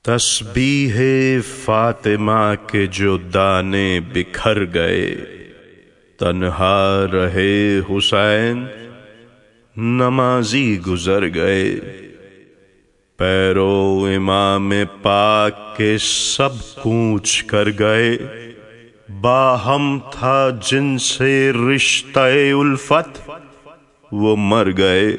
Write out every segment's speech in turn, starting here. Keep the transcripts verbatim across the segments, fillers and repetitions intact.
تسبیح فاطمہ کے جو دانے بکھر گئے، تنہا رہے حسین نمازی گزر گئے۔ پیرو امام پاک کے سب کوچ کر گئے، باہم تھا جن سے رشتہ الفت وہ مر گئے۔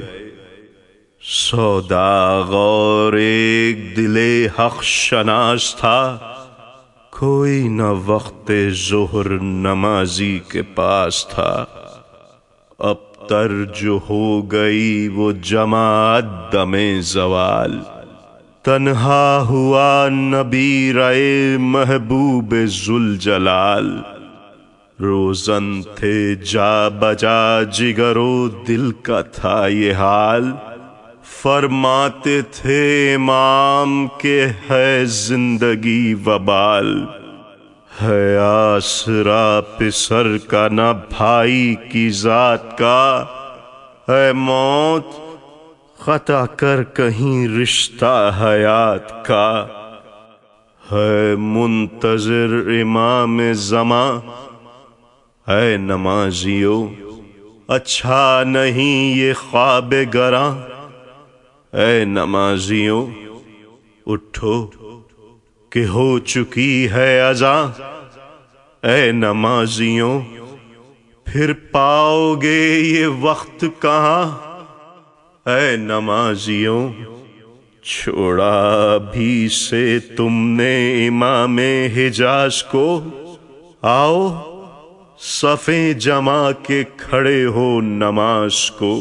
سوداغر ایک دل حق شناس تھا، کوئی نہ وقت ظہر نمازی کے پاس تھا۔ اب تر جو ہو گئی وہ جماعت دم زوال، تنہا ہوا نبی رائے محبوب ذوالجلال۔ روزن تھے جا بجا جگر و دل کا تھا یہ حال، فرماتے تھے امام کے ہے زندگی وبال۔ ہے آسرا پسر کا نہ بھائی کی ذات کا، اے موت قطع کر کہیں رشتہ حیات کا۔ ہے منتظر امام زماں، اے نمازیو اچھا نہیں یہ خواب گراں۔ اے نمازیوں اٹھو کہ ہو چکی ہے اذاں، اے نمازیوں پھر پاؤ گے یہ وقت کہاں۔ اے نمازیوں چھوڑا بھی سے تم نے امام حجاز کو، آؤ صفیں جما کے کھڑے ہو نماز کو۔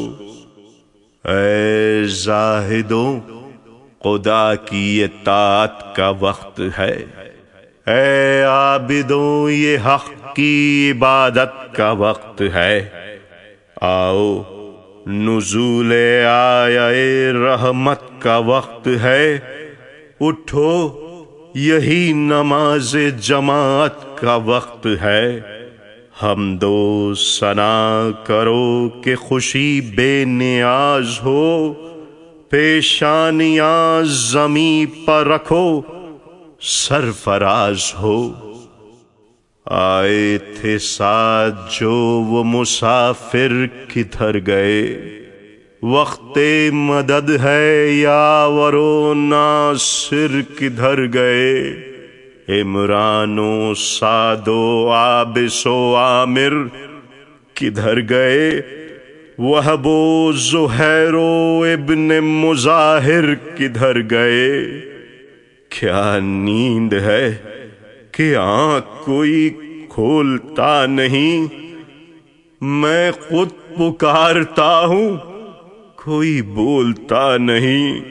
اے زاہدوں خدا کی اطاعت کا وقت ہے، اے عابدوں یہ حق کی عبادت کا وقت ہے۔ آؤ نزول آیہ رحمت کا وقت ہے، اٹھو یہی نماز جماعت کا وقت ہے۔ حمد و ثنا کرو کہ خوشی بے نیاز ہو، پیشانیاں زمیں پر رکھو سرفراز ہو۔ آئے تھے ساتھ جو وہ مسافر کدھر گئے، وقت مدد ہے یاور و ناصر کدھر گئے۔ عمران و سعد و عابس و عامر کدھر گئے، وہب و زہیر و ابن مظاہر کدھر گئے۔ کیا نیند ہے کہ آنکھ کوئی کھولتا نہیں، میں خود پکارتا ہوں کوئی بولتا نہیں۔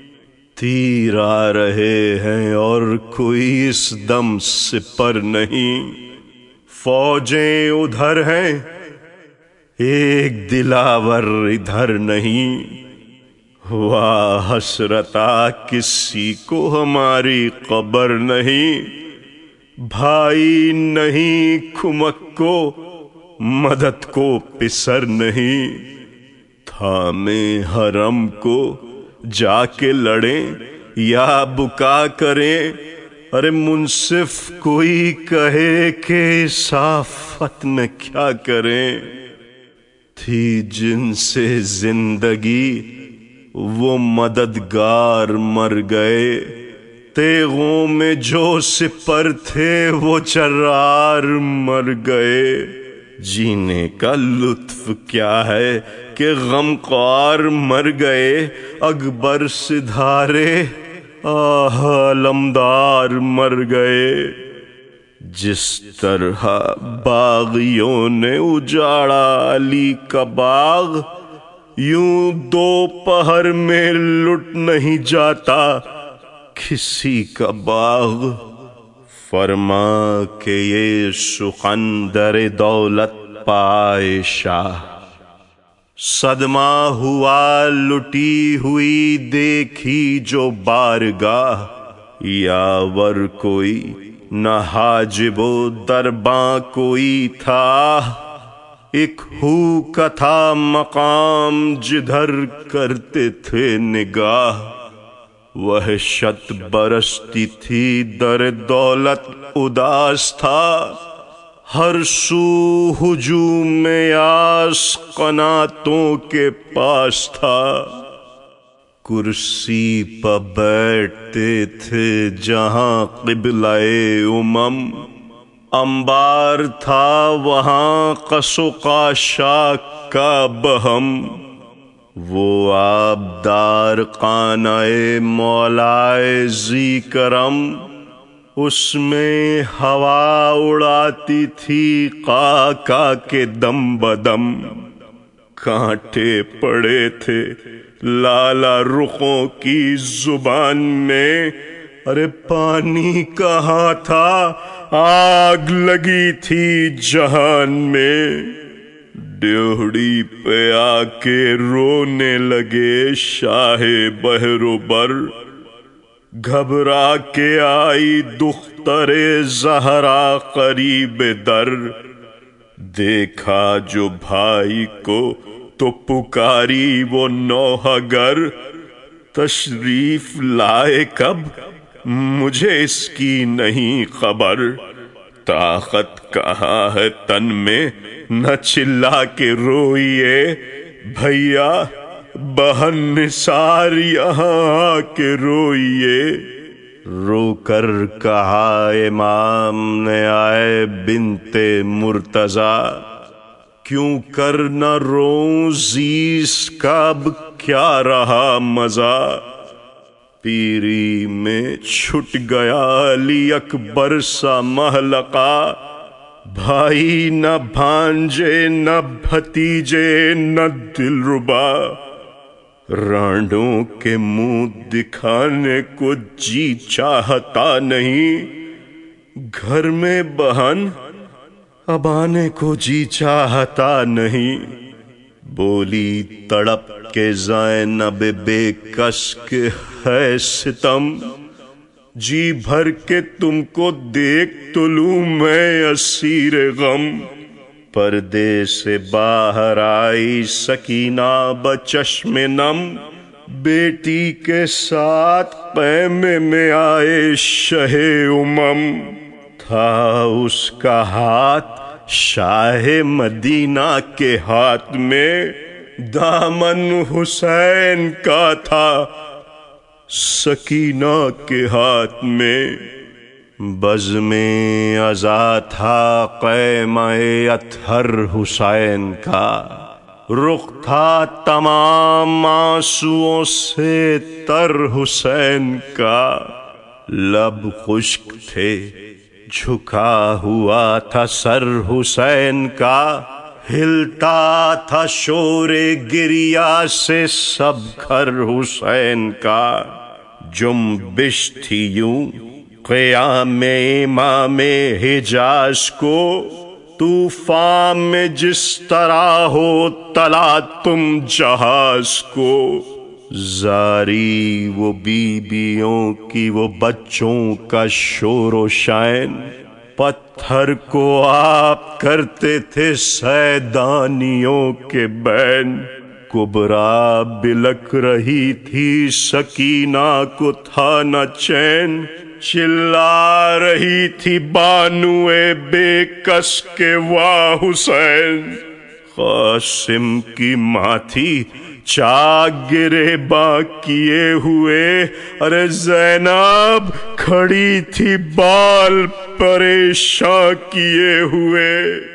تیر آ رہے ہیں اور کوئی اس دم سپر نہیں، فوجیں ادھر ہیں ایک دلاور ادھر نہیں۔ واہ حسرتا کسی کو ہماری قبر نہیں، بھائی نہیں کھمک کو مدد کو پسر نہیں۔ تھامے حرم کو جا کے لڑیں یا بکا کریں، ارے منصف کوئی کہے کہ صافت میں کیا کریں۔ تھی جن سے زندگی وہ مددگار مر گئے، تیغوں میں جو سپر تھے وہ چرار مر گئے۔ جینے کا لطف کیا ہے کہ غمخوار مر گئے، اکبر سدھارے آہ علمدار مر گئے۔ جس طرح باغیوں نے اجاڑا علی کا باغ، یوں دوپہر میں لٹ نہیں جاتا کسی کا باغ۔ فرما کہ یہ سخندر دولت پائے شاہ، صدمہ ہوا لٹی ہوئی دیکھی جو بارگاہ۔ یاور کوئی نہ حاجب و درباں کوئی تھا، ایک ہو کا تھا مقام جدھر کرتے تھے نگاہ۔ وحشت برستی تھی در دولت اداس تھا، ہر سو ہجوم یاس قناتوں کے پاس تھا، کرسی پہ بیٹھتے تھے جہاں قبلہ امم، انبار تھا وہاں قص و قاشاک کا بہم، وہ آبدار خانہ مولائے ذی کرم، اس میں ہوا اڑاتی تھی قاقا کے دم بدم، کانٹے پڑے تھے لالا رخوں کی زبان میں، ارے پانی کہاں تھا آگ لگی تھی جہان میں، ڈیوڑی پہ آ کے رونے لگے شاہ بحر و بر، گھبرا کے آئی دختر زہرا قریب در، دیکھا جو بھائی کو تو پکاری وہ نوحہ گر، تشریف لائے کب مجھے اس کی نہیں خبر، طاقت کہاں ہے تن میں نہ چلا کے روئیے، بھیا بہن نثار یہاں آ کے روئیے، رو کر کہا امام نے آئے بنت مرتضیٰ، کیوں کر نہ رو زیس کا اب کیا رہا مزہ، پیری میں چھٹ گیا علی اکبر سا محلقہ، بھائی نہ بھانجے نہ بھتیجے نہ دلربا، رانڈوں کے منہ دکھانے کو جی چاہتا نہیں، گھر میں بہن اب آنے کو جی چاہتا نہیں، بولی تڑپ کے زینب بے کس کے ہے ستم، جی بھر کے تم کو دیکھ تو لوں میں اسیر غم، پردے سے باہر آئی سکینہ بچشم نم، بیٹی کے ساتھ خیمے میں آئے شہ امم، تھا اس کا ہاتھ شاہ مدینہ کے ہاتھ میں، دامن حسین کا تھا سکینہ کے ہاتھ میں، بزم عزا تھا خیمہ اطہر حسین کا، رخ تھا تمام آنسوؤں سے تر حسین کا، لب خشک تھے جھکا ہوا تھا سر حسین کا، ہلتا تھا شور گریا سے سب گھر حسین کا، جنبش تھی یوں قیام امام حجاز کو، طوفان میں جس طرح ہو تلا تم جہاز کو، زاری وہ بیویوں کی وہ بچوں کا شور و شائن، پتھر کو آپ کرتے تھے سیدانیوں کے بین، کبرا بلک رہی تھی سکینہ کو تھا نہ چین، چلا رہی تھی بانوئے بے کس کے واہ حسین، قاسم کی ماں تھی چاک گرے با کیے ہوئے، ارے زینب کھڑی تھی بال پریشاں کیے ہوئے،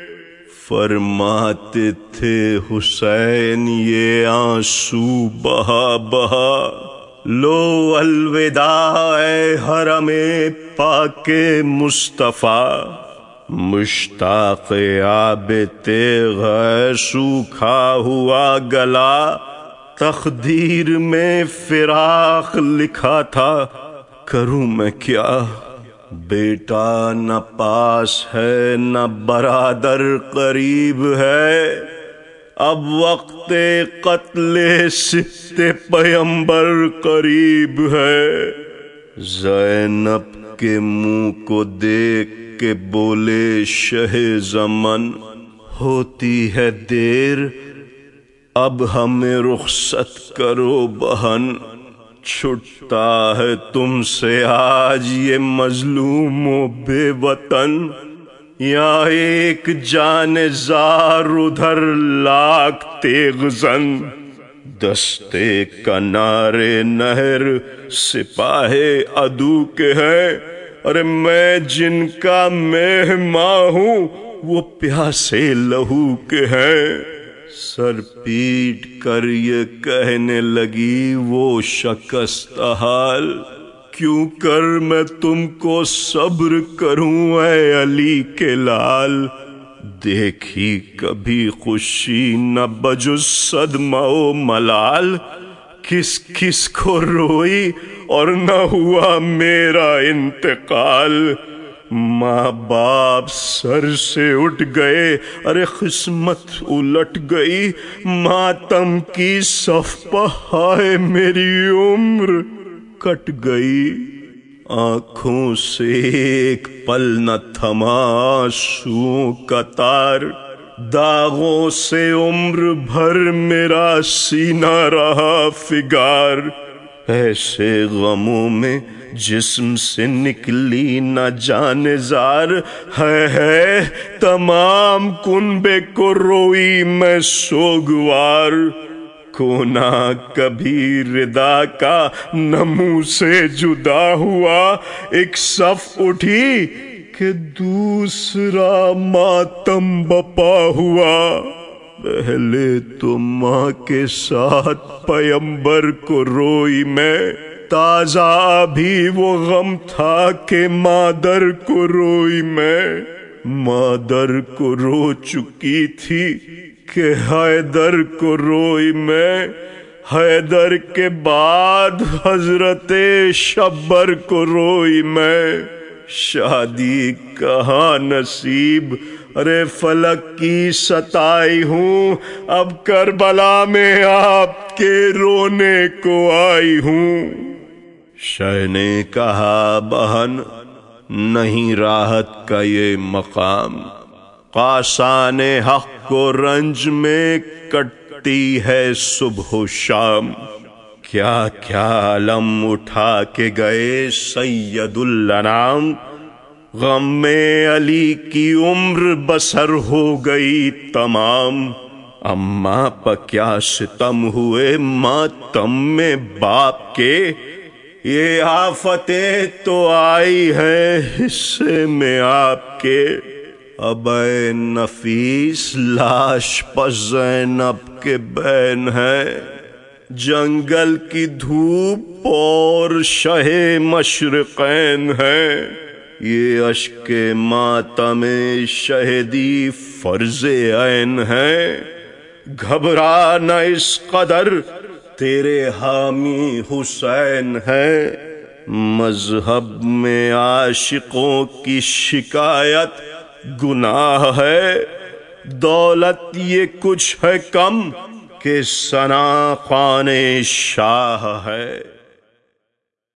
فرماتے تھے حسین یہ آنسو بہا بہا، لو الوداع اے حرم پاک مصطفیٰ، مشتاق آب تیغ ہے سوکھا ہوا گلا، تقدیر میں فراق لکھا تھا کروں میں کیا، بیٹا نہ پاس ہے نہ برادر قریب ہے، اب وقت قتل ست پیمبر قریب ہے، زینب کے منہ کو دیکھ کے بولے شہ زمن، ہوتی ہے دیر اب ہمیں رخصت کرو بہن، چھٹتا ہے تم سے آج یہ مظلوم و بے وطن، یا ایک جان زار ادھر لاکھ تیغ زن، دستے کنارے نہر سپاہ عدو کے ہیں، ارے میں جن کا مہماں ہوں وہ پیاسے لہو کے ہیں۔ سر پیٹ کر یہ کہنے لگی وہ شکستہ حال، کیوں کر میں تم کو صبر کروں اے علی کے لال، دیکھی کبھی خوشی نہ بجز صدمہ و ملال، کس کس کو روئی اور نہ ہوا میرا انتقال، ماں باپ سر سے اٹھ گئے، ارے قسمت الٹ گئی، ماتم کی صف پہ ہائے میری عمر کٹ گئی، آنکھوں سے ایک پل نہ تھما آنسوؤں کا تار، داغوں سے عمر بھر میرا سینہ رہا فگار، ایسے غموں میں جسم سے نکلی نہ جان زار، ہے ہے تمام کنبے کو روئی میں سوگوار، کونا کبھی ردا کا نہ منہ سے جدا ہوا، ایک صف اٹھی کہ دوسرا ماتم بپا ہوا، پہلے تو ماں کے ساتھ پیمبر کو روئی میں، تازہ بھی وہ غم تھا کہ مادر کو روئی میں، مادر کو رو چکی تھی کہ حیدر کو روئی میں، حیدر کے بعد حضرت شبر کو روئی میں، شادی کہاں نصیب ارے فلک کی ستائی ہوں، اب کربلا میں آپ کے رونے کو آئی ہوں۔ شہ نے کہا بہن نہیں راحت کا یہ مقام، قاسان حق کو رنج میں کٹتی ہے صبح و شام، کیا کیا علم اٹھا کے گئے سید الانام، غم میں علی کی عمر بسر ہو گئی تمام، اماں پہ کیا ستم ہوئے ماتم میں باپ کے، یہ آفتیں تو آئی ہے حصے میں آپ کے، اب اے نفیس لاش پہ زینب کے بین ہے، جنگل کی دھوپ اور شہ مشرقین ہے، یہ اشک ماتم شہدی فرض عین ہے، گھبرا نہ اس قدر تیرے حامی حسین ہے، مذہب میں عاشقوں کی شکایت گناہ ہے، دولت یہ کچھ ہے کم کہ ثنا خوان شاہ ہے۔